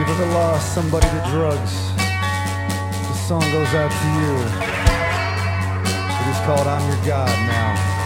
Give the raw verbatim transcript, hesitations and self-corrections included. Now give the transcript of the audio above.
ever lost somebody to drugs, this song goes out to you. It is called I'm Your God Now.